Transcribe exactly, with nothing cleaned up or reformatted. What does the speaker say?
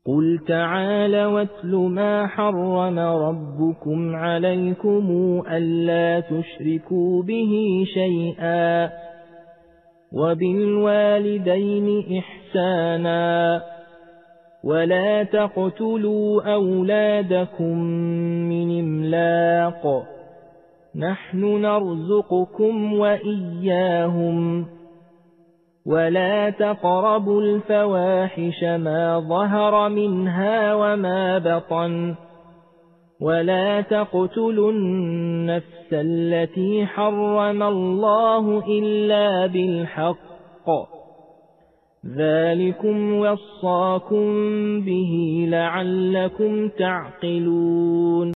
قُلْ تَعَالَوْا وَاتْلُ مَا حَرَّمَ رَبُّكُمْ عَلَيْكُمْ أَلَّا تُشْرِكُوا بِهِ شَيْئًا وَبِالْوَالِدَيْنِ إِحْسَانًا وَلَا تَقْتُلُوا أَوْلَادَكُمْ مِنْ إِمْلَاقٍ نَحْنُ نَرْزُقُكُمْ وَإِيَّاهُمْ وَلَا تَقْرَبُوا الْفَوَاحِشَ مَا ظَهَرَ مِنْهَا وَمَا بَطَنَ وَلَا تَقْتُلُوا النَّفْسَ الَّتِي حَرَّمَ اللَّهُ إِلَّا بِالْحَقِّ ذَلِكُمْ وَصَّاكُمْ بِهِ لَعَلَّكُمْ تَعْقِلُونَ